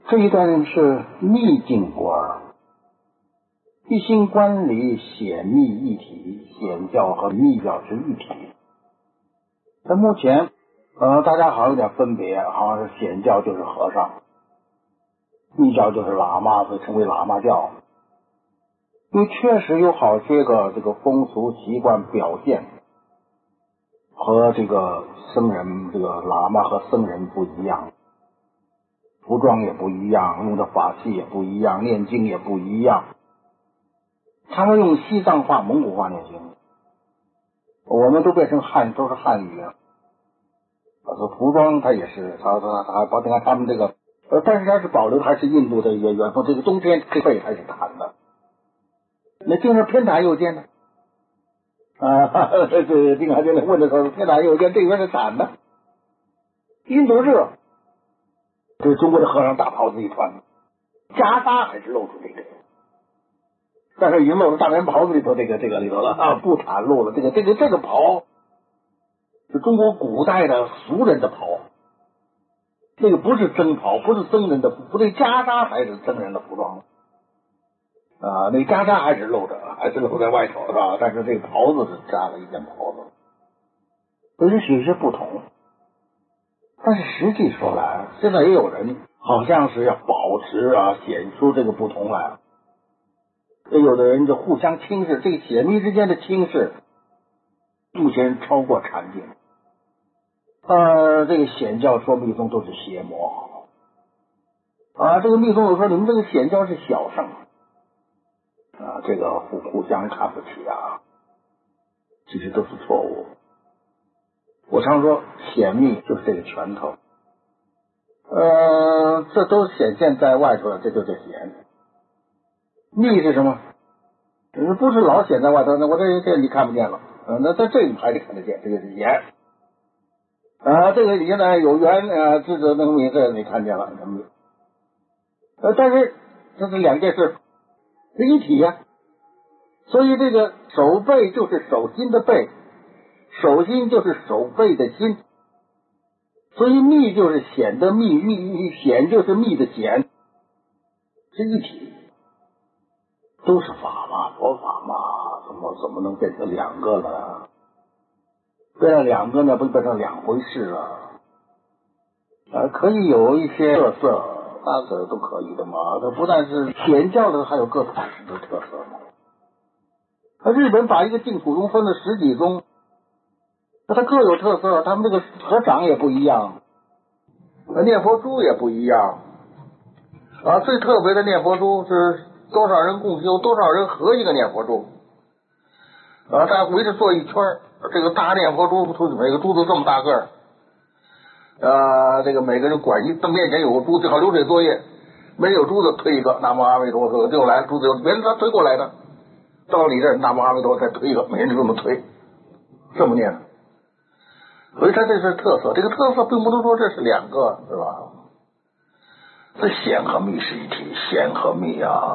这一段是密境观，一心观里显密一体，显教和密教是一体。在目前大家好像有点分别，好像是显教就是和尚，密教就是喇嘛，所以称为喇嘛教。因为确实有好些个这个风俗习惯表现和这个僧人，这个喇嘛和僧人不一样，服装也不一样，用的法器也不一样，念经也不一样。他们用西藏话、蒙古话念经，我们都变成都是汉语了。服装它也是，他他们这个但是它是保留的还是印度的一个元风，这个冬天这背还是弹的。那经常偏袒右肩呢？这经常就来问的时候，偏袒右肩这边是闪的。印度热，这中国的和尚大袍子一穿，袈裟还是露出这个，但是已经露出大棉袍子里头这个里头了不袒露了。这个袍是中国古代的俗人的袍，这个不是僧袍，不是僧人的，不对，袈裟才是僧人的服装。那袈裟还是露着，还是露在外头是吧？但是这个袍子是扎了一件袍子，有些不同。但是实际说来，现在也有人好像是要保持显出这个不同来。有的人就互相轻视，这个显密之间的轻视，目前超过禅定。这个显教说密宗都是邪魔这个密宗有说你们这个显教是小圣。这个互相看不起其实都是错误。我常说显密就是这个拳头，这都显现在外头了，这就叫显。密是什么？不是老显在外头，那我这你看不见了，那在这你还得看得见，这个是显。这个现在有缘这那个密这你看见了，但是这是两件事。是一体所以这个手背就是手心的背，手心就是手背的心，所以密就是显的密，显就是密的显，是一体，都是法嘛，佛法嘛，怎么能变成两个了？变成两个呢，不就变成两回事了？可以有一些特色。那个都可以的嘛，它不但是显教的，还有各种的特色嘛。日本把一个净土宗分了10几宗，那它各有特色，他们这个合掌也不一样，念佛珠也不一样最特别的念佛珠是多少人共修，多少人合一个念佛珠大家围着坐一圈，这个大念佛珠每个珠子这么大个儿。这个每个人管他面前有个珠，最好流水作业，没有珠子推一个，南无阿弥陀佛，就来珠子，别人他推过来的，到你这儿南无阿弥陀佛再推一个，每人就这么推，这么念。所以他这是特色，这个特色并不能说这是两个，是吧？这显和密是一体，显和密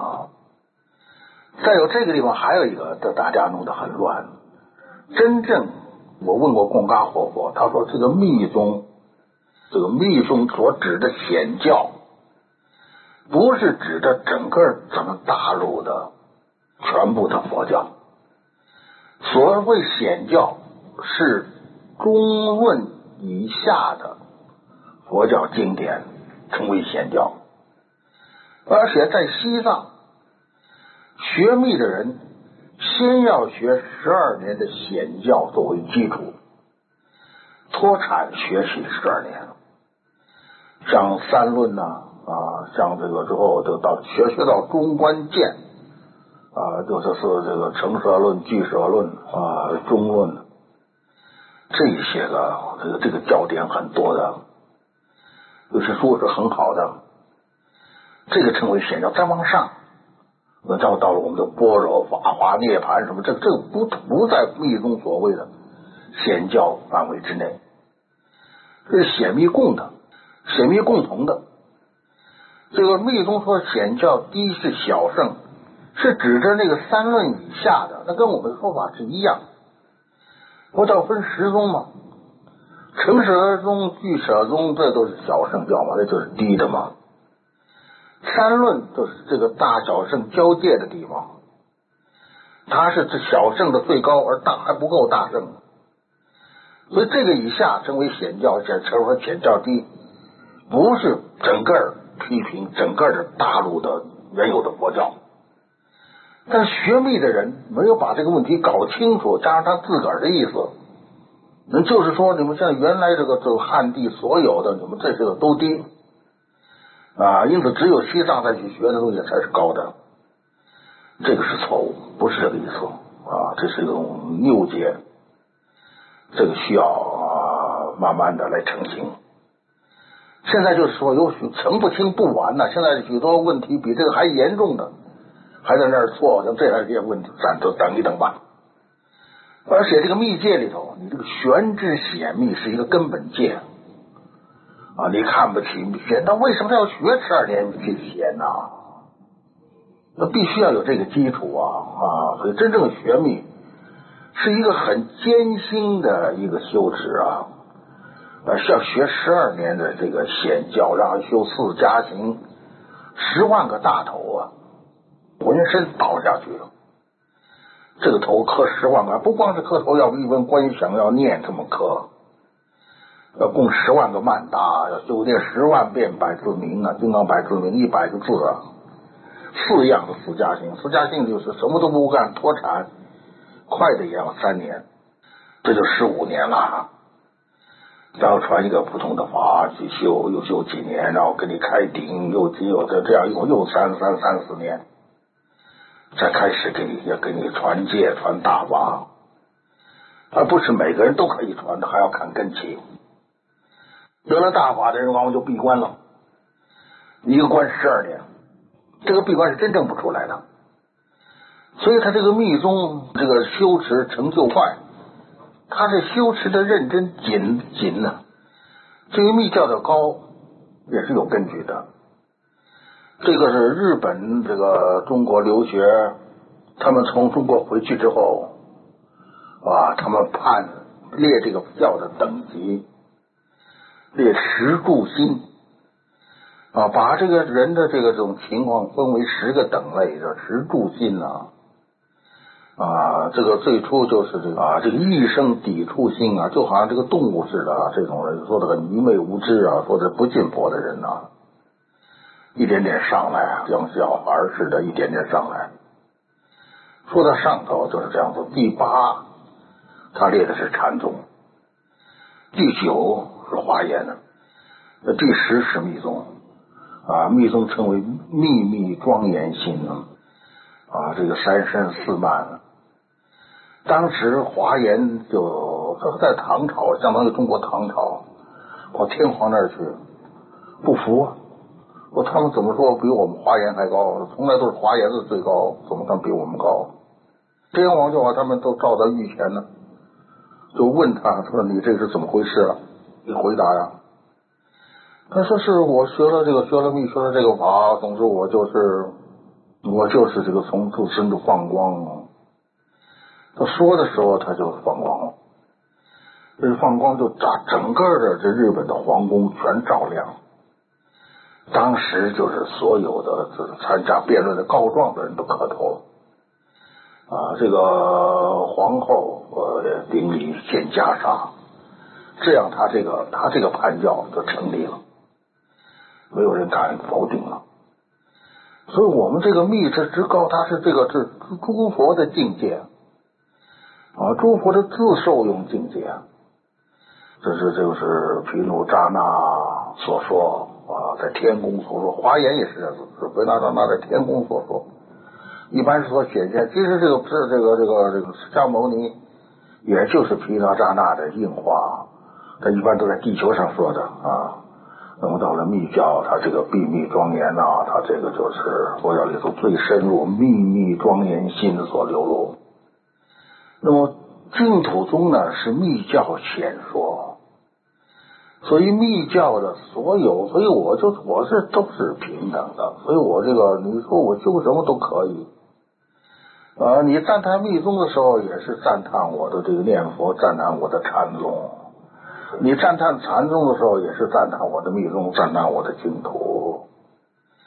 再有这个地方还有一个，大家弄得很乱。真正我问过贡嘎活佛，他说这个密宗。这个密宗所指的显教，不是指的整个咱们大陆的全部的佛教。所谓显教是中论以下的佛教经典称为显教，而且在西藏学密的人先要学12年的显教作为基础，脱产学习12年。像三论像这个之后就到学到中观见就是这个成舍论、俱舍论中论，这些个这个教典很多的，有些书是很好的，这个称为显教。再往上，那到了我们的般若、法华、涅槃什么，这不在密宗所谓的显教范围之内，这是显密共的。显密共同的，这个密宗说显教第一是小圣，是指着那个3论以下的，那跟我们的说法是一样。佛教分10宗嘛，成舍宗、俱舍宗，这都是小圣教嘛，这就是低的嘛。 山论就是这个大小圣交界的地方，它是这小圣的最高，而大还不够大圣，所以这个以下称为显教，称为显教低，不是整个批评整个的大陆的原有的佛教。但是学密的人没有把这个问题搞清楚，加上他自个儿的意思，那就是说你们像原来这个汉地所有的你们这些个都低啊，因此只有西藏再去学的东西才是高的，这个是错误，不是这个意思啊，这是一种谬解，这个需要慢慢的来澄清。现在就是说有澄不清不完呢，现在许多问题比这个还严重的还在那儿错，像这些问题咱都等一等吧。而且这个密戒里头，你这个玄之显密是一个根本戒啊，你看不起密戒，那为什么他要学12年去显呢？那必须要有这个基础啊，所以真正学密是一个很艰辛的一个修持啊，需要学12年的这个显教，然后修4加行，10万个大头啊，浑身倒下去了。这个头磕10万个，不光是磕头，要一文观想要念这么磕，要供10万个曼达，要修念10万遍百字明啊，金刚百字明100个字啊，4样的4加行，4加行就是什么都不干，脱产，快的也要3年，这就15年了。然后传一个普通的法去修，又修几年，然后给你开顶，又这样又3-4年。才开始给你传戒传大法，而不是每个人都可以传的，还要看根器。得了大法的人往往就闭关了，一个关12年，这个闭关是真正不出来的。所以他这个密宗这个修持成就快，他是修持的认真紧呢。至于密教的高也是有根据的。这个是日本这个中国留学，他们从中国回去之后啊，他们列这个教的等级，列10住心啊，把这个人的这种情况分为10个等类的10住心啊，这个最初就是这个一生抵触心啊，就好像这个动物似的啊，这种人说的很愚昧无知啊，说的不信佛的人啊，一点点上来，像小孩似的，一点点上来。说到上头就是这样子。第8，他列的是禅宗；第9是华严的；第10是密宗啊。密宗称为秘密庄严心啊，这个3山4曼。当时华严就在唐朝，相当于中国唐朝，跑天皇那儿去，不服啊。说他们怎么说比我们华严还高？从来都是华严的最高，怎么能比我们高？天王就把他们都召到御前呢，就问他说：“你这是怎么回事啊？你回答呀。”他说：“是我学了密，学了这个法，总之我就是这个从自身就放光。”他说的时候他就放光了，这放光就把整个的这日本的皇宫全照亮。当时就是所有的参加辩论的告状的人都磕头了啊，这个皇后顶礼献袈裟，这样他这个叛教就成立了，没有人敢否定了。所以我们这个密之高，它是诸佛的境界啊，诸佛的自受用境界，这就是毗卢遮那所说啊，在天宫所说，华严也是这样子，是维那扎那在天宫所说。一般是说显现，其实这个释迦牟尼，也就是毗卢遮那的应化，它一般都在地球上说的啊。那么到了密教，它这个秘密庄严啊，它这个就是佛教里头最深入秘密庄严心所流露。那么净土宗呢是密教显说，所以密教的所有，所以我是都是平等的，所以我这个你说我修什么都可以你赞叹密宗的时候也是赞叹我的这个念佛，赞叹我的禅宗；你赞叹禅宗的时候也是赞叹我的密宗，赞叹我的净土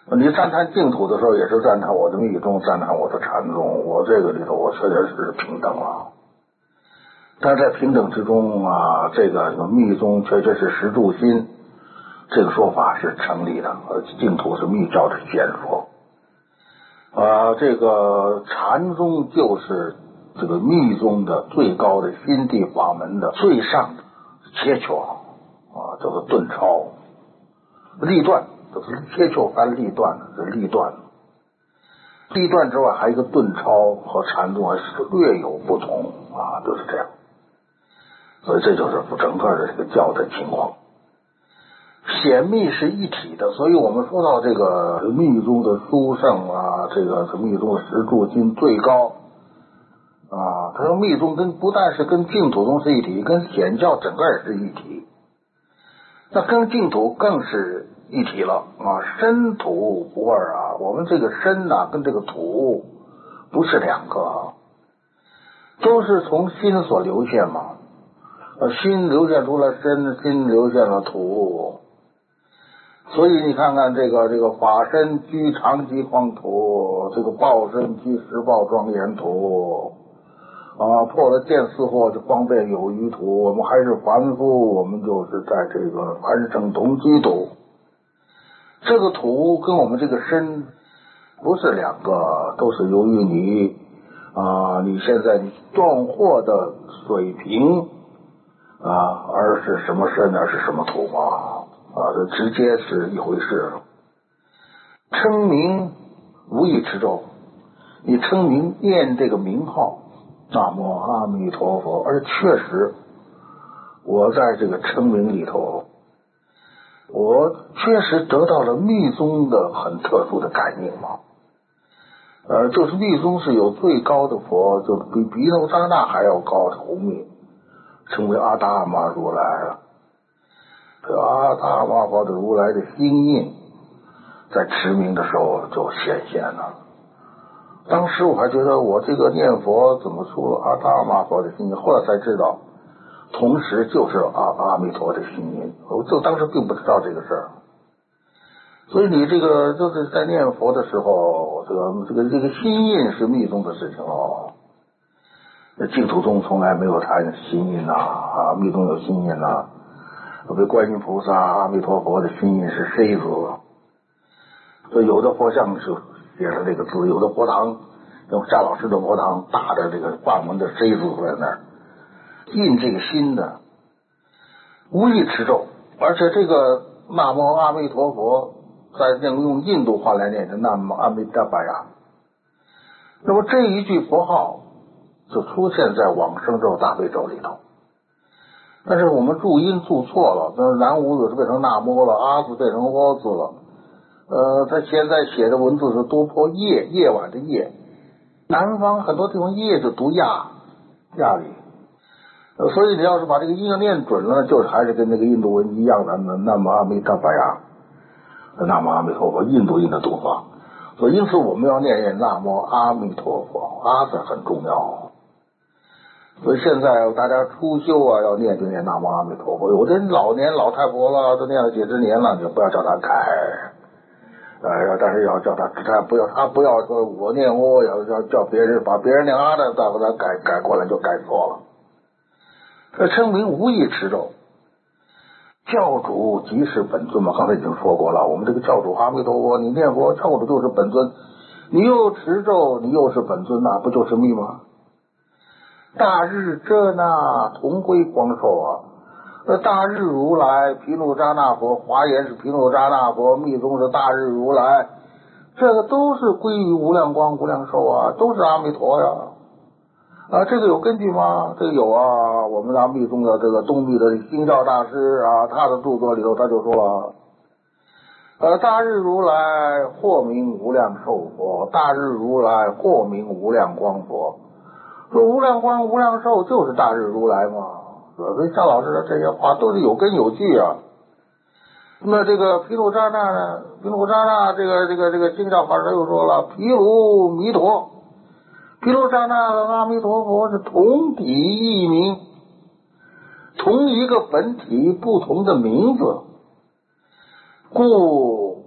你赞叹净土的时候，也是赞叹我的密宗，赞叹我的禅宗，我这个里头我确实是平等了。但在平等之中啊，这个密宗确实是实住心，这个说法是成立的。净土是密教的先说。这个禅宗就是这个密宗的最高的心地法门的最上的切磋叫做顿超立断，就是切磋翻立断的，这立断。立断之外还有一个顿超，和禅宗还是略有不同就是这样。所以这就是整个的这个教的情况。显密是一体的，所以我们说到这个密宗的殊胜这个密宗的实住心最高他说密宗不但是跟净土宗是一体，跟显教整个也是一体，那跟净土更是一体了身土不二我们这个身跟这个土不是两个都是从心所流现嘛。心流现出了身，心流现了土，所以你看看这个法身居长吉匡土，这个报身居十报庄严土破了见思惑就方便有余土。我们还是凡夫，我们就是在这个凡圣同居土。这个土跟我们这个身不是两个，都是由于你现在你断惑的水平而是什么身而是什么土这直接是一回事。称名无意持咒，你称名念这个名号南无阿弥陀佛，而确实我在这个称名里头，我确实得到了密宗的很特殊的感应就是密宗是有最高的佛，就比毗卢遮那还要高的红密，称为阿达玛如来了。这阿达玛佛的如来的心印在持名的时候就显现了。当时我还觉得我这个念佛怎么出了阿达玛佛的心印，后来才知道同时就是阿弥陀的心印，我就当时并不知道这个事儿。所以你这个就是在念佛的时候，这个心印是密宗的事情净土宗从来没有谈心印密宗有心印比观音菩萨阿弥陀佛的心印是 C 字，所以有的佛像是写了这个字，有的佛堂用夏老师的佛堂大的这个梵文的 C 字在那儿印这个心的无意持咒。而且这个南无阿弥陀佛在用印度话来念的南无阿弥达巴呀，那么这一句佛号就出现在往生咒大悲咒里头。但是我们注音注错了，南无字变成那摩了，阿字变成阿字了。他现在写的文字是多破夜，夜晚的夜，南方很多地方夜就读亚里，所以你要是把这个音念准了，就是还是跟那个印度文一样的南无阿弥达巴呀，南无阿弥陀佛，印度音的读法。所以因此我们要念南无阿弥陀佛，阿字很重要。所以现在大家初修要念就念南无阿弥陀佛。有的人老太婆了，都念了几十年了，你就不要叫他改，但是要叫他不要说我念要叫别人把别人念阿的再把他改过来就改错了。这称名无意持咒，教主即是本尊嘛，刚才已经说过了。我们这个教主阿弥陀佛，你念佛教主就是本尊，你又持咒，你又是本尊不就是密吗？大日遮那同归光寿大日如来毗卢遮那佛，华严是毗卢遮那佛，密宗是大日如来，这个都是归于无量光无量寿都是阿弥陀呀这个有根据吗？这个有我们密宗的这个东密的星照大师他的著作里头他就说了大日如来或名无量寿佛，大日如来或名无量光佛。说无量光无量寿就是大日如来嘛，所以夏老师的这些话都是有根有据那这个毗卢遮那呢？毗卢遮那这个经教法师又说了，毗卢弥陀，毗卢遮那和阿弥陀佛是同体异名，同一个本体不同的名字，所以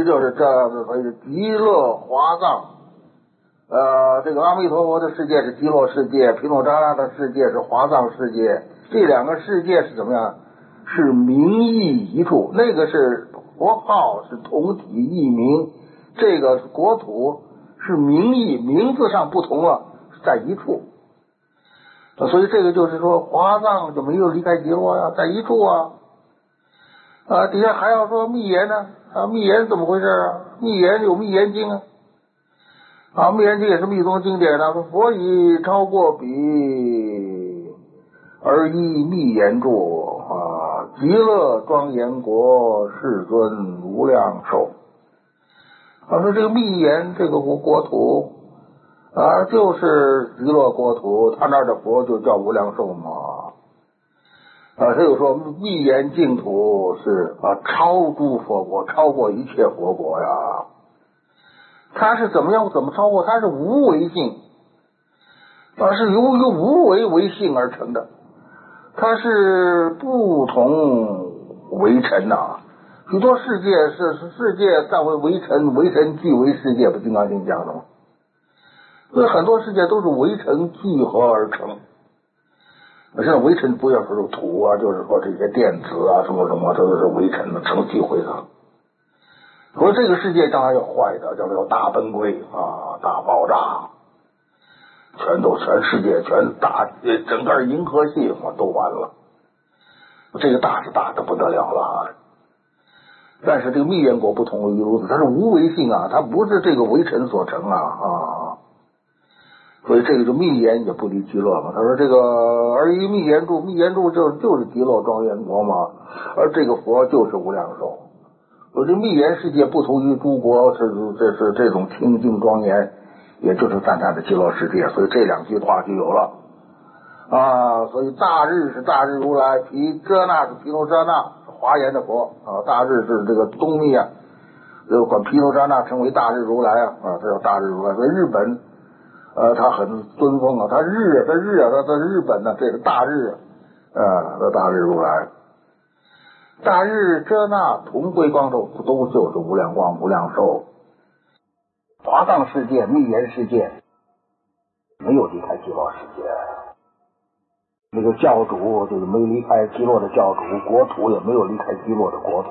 就是这样子，所以极乐华藏。这个阿弥陀佛的世界是极乐世界，毗卢遮那的世界是华藏世界。这两个世界是怎么样？是名义一处，那个是佛号是同体异名，这个国土是名义，名字上不同了，在一处。所以这个就是说，华藏就没有离开极乐呀，在一处啊。底下还要说密言呢，密言怎么回事啊？密言有密言经啊，密言经也是密宗经典的，佛以超过彼而依密言住极乐庄严国世尊无量寿。说这个密言这个国土就是极乐国土，他那儿的佛就叫无量寿嘛。他就说密言净土是超诸佛国，超过一切佛国呀。他是怎么超过？他是无为性，是由一个无为为性而成的。它是不同为尘许多世界是世界在为尘，为尘俱为世界，不金刚经讲的吗？所以很多世界都是为尘聚合而成。现在为尘不要说土就是说这些电子什么什么，这都是为尘的成聚会的。所以这个世界将来要坏的，将来要大崩溃大爆炸，全世界全大，整个银河系都完了。这个大是大的不得了了。但是这个密言国不同于如此，它是无为性它不是这个为尘所成所以这个就密言也不离极乐嘛。他说这个而依密言住，密言住就是极乐庄严国嘛，而这个佛就是无量寿。这密言世界不同于诸国，这是这种清净庄严，也就是赞叹的极乐世界。所以这两句话就有了所以大日是大日如来，毗遮那是毗卢遮那，华严的佛大日是这个东密管毗卢遮那称为大日如来这叫大日如来。所以日本他很尊奉他日本这是大日大日如来。大日遮那同归光寿，都就是无量光无量寿。华藏世界密言世界没有离开极乐世界，那个教主就是没离开极乐的教主，国土也没有离开极乐的国土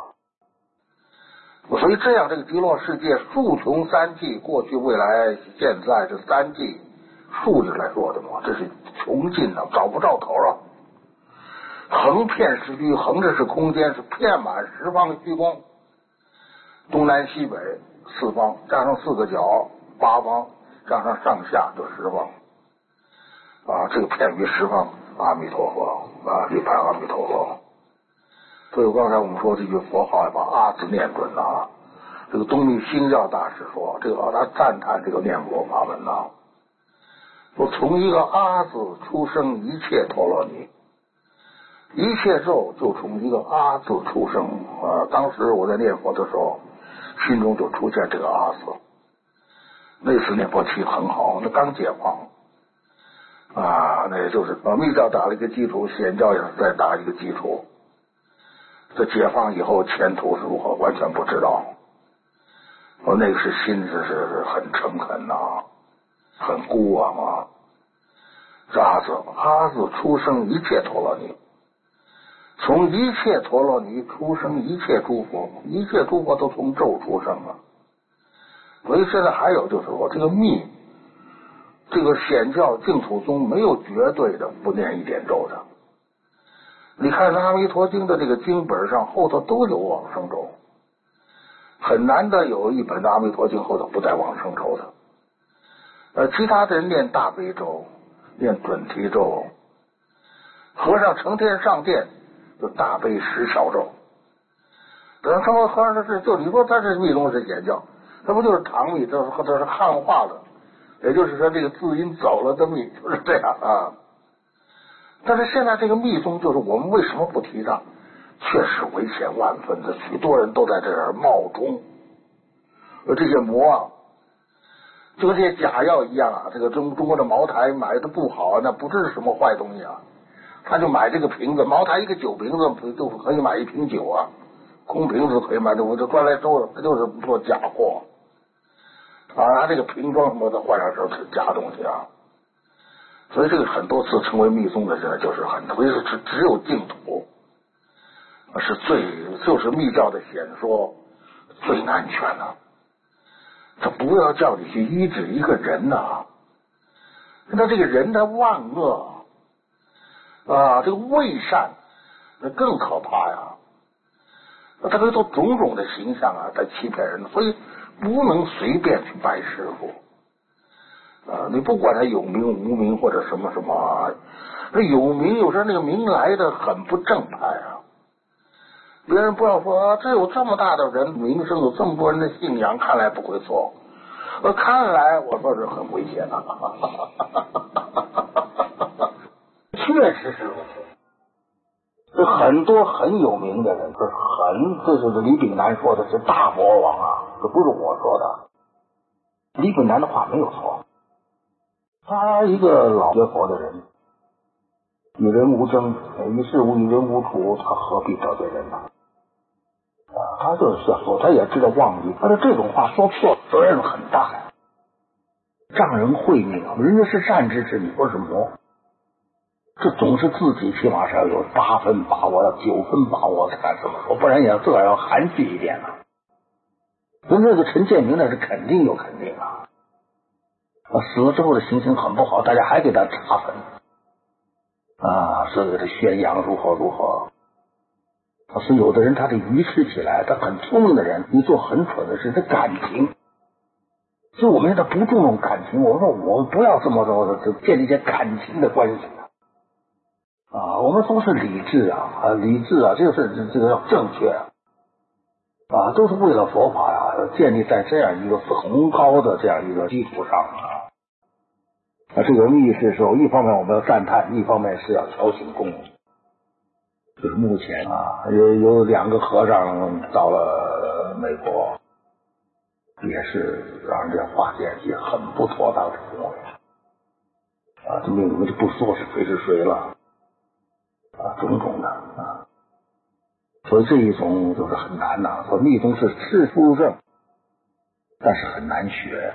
所以这样这个极乐世界数穷三际，过去未来现在这三际数字来说的嘛，这是穷尽找不着头横遍十虚，横着是空间，是遍满十方虚空，东南西北四方，加上四个角八方，加上上下就十方这个遍于十方。阿弥陀佛一般阿弥陀佛。所以刚才我们说这句佛号要把阿字念准这个东密星教大师说，这个他赞叹这个念佛法门说从一个阿字出生一切陀罗尼，一切咒就从一个阿字出生当时我在念佛的时候，心中就出现这个阿字。那次念佛期很好，那刚解放那也就是密教打了一个基础，显教也是再打一个基础。这解放以后前途是如何完全不知道。那个是心是很诚恳很孤这阿字出生一切陀罗尼，从一切陀罗尼出生一切诸佛，一切诸佛都从咒出生所以现在还有就是说这个密，这个显教净土宗没有绝对的不念一点咒的。你看阿弥陀经的这个经本上后头都有往生咒，很难得有一本的阿弥陀经后头不带往生咒的。其他的人念大悲咒，念准提咒，和尚成天上殿就大悲十小咒。等他说和尚的事，就你说他是密宗是显教，那不就是唐密，这是汉化的，也就是说这个字音走了的密，就是这样但是现在这个密宗就是我们为什么不提倡？确实危险万分的，许多人都在这儿冒充，这些魔就跟这些假药一样这个中国的茅台买的不好，那不是什么坏东西他就买这个瓶子，茅台一个酒瓶子就可以买一瓶酒空瓶子可以买的，我这端来收的，它就是做假货啊，拿这个瓶装什么的换上这是假东西啊。所以这个很多次成为密宗的人就是很多，是只有净土是就是密教的显说最安全的。他不要叫你去医治一个人呐，那这个人他万恶啊，这个为善那更可怕呀。那他可以做种种的形象啊，在欺骗人，所以不能随便去拜师傅。你不管他有名无名或者什么什么，那有名有时候那个名来的很不正派啊。别人不要说这有这么大的人名声，有这么多人的信仰，看来不会错。看来我说是很危险的，确实是如此。这很多很有名的人，这就是李炳南说的是大魔王啊，这不是我说的。李炳南的话没有错。他一个老学佛的人，与人无争，与事无与人无处，他何必得罪人呢？他就是学佛，他也知道妄语，他的这种话说错，责任很大呀，让人会命啊！人家是善知识，你说是魔，这总是自己起码是要有8分把握，要9分把握才敢这么说，不然也自个儿要含蓄一点了。人这个陈建明那是肯定有肯定啊。死了之后的行刑很不好，大家还给他查分啊，是给他宣扬如何如何。是有的人他得愚痴起来，他很聪明的人，你做很蠢的事，他感情。所以我们现在不注重感情，我说我们不要这么多的建立一些感情的关系啊，我们都是理智啊，理智啊，这个要正确啊，都是为了佛法呀，建立在这样一个崇高的这样一个基础上啊。这个密室时候，一方面我们要赞叹，一方面是要敲醒公众。就是目前啊，有2个和尚到了美国，也是让人家发现一些很不妥当的行为啊，这命我们就不说是谁是谁了啊，种种的啊，所以这一种就是很难呐。说密宗是世出证，但是很难学。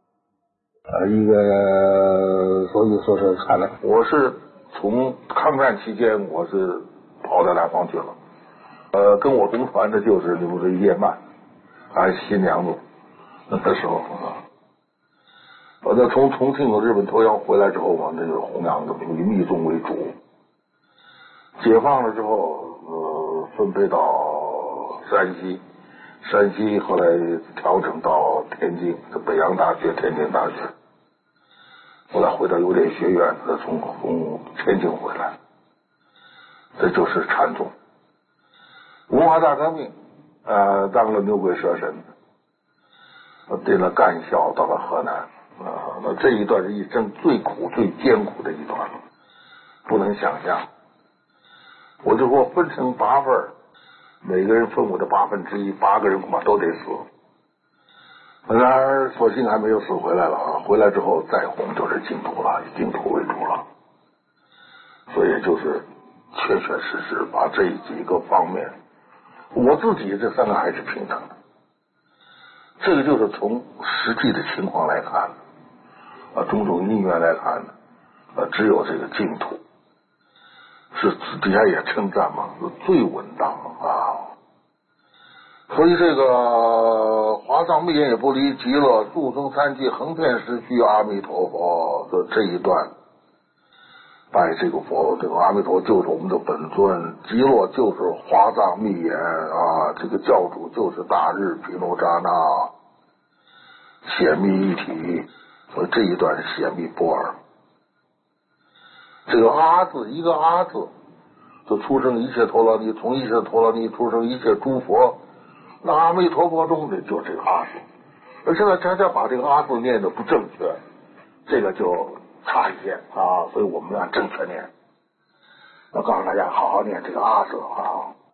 所以说是看来，我是从抗战期间我是跑到南方去了，跟我同船的就是你们的叶曼，还是新娘子那时候啊。那从重庆和日本投降回来之后嘛，那就是弘扬的以密宗为主。解放了之后，分配到山西后来调整到天津，北洋大学、天津大学。后来回到邮电学院，从天津回来，这就是禅宗。文化大革命，当了牛鬼蛇神，进了干校，到了河南，那这一段是一生最苦、最艰苦的一段，不能想象。我就说分成8份，每个人分我的1/8，8个人恐怕都得死。然而，索性还没有死回来了啊！回来之后再弘就是净土了，以净土为主了。所以就是确确实实把这几个方面，我自己这3个还是平等的。这个就是从实际的情况来看，种种因缘来看，只有这个净土是底下也称赞嘛，是最稳当啊。所以这个华藏密言也不离极乐，众生三际横遍时须阿弥陀佛的这一段，拜这个佛，这个阿弥陀就是我们的本尊，极乐就是华藏密言啊，这个教主就是大日毗卢遮那，显密一体。所以这一段是显密波尔。这个阿字，一个阿字就出生一切陀罗尼，从一切陀罗尼出生一切诸佛。那阿弥陀佛中的就是这个阿字，而现在大家把这个阿字念的不正确，这个就差一些啊，所以我们要正确念。要告诉大家好好念这个阿字啊。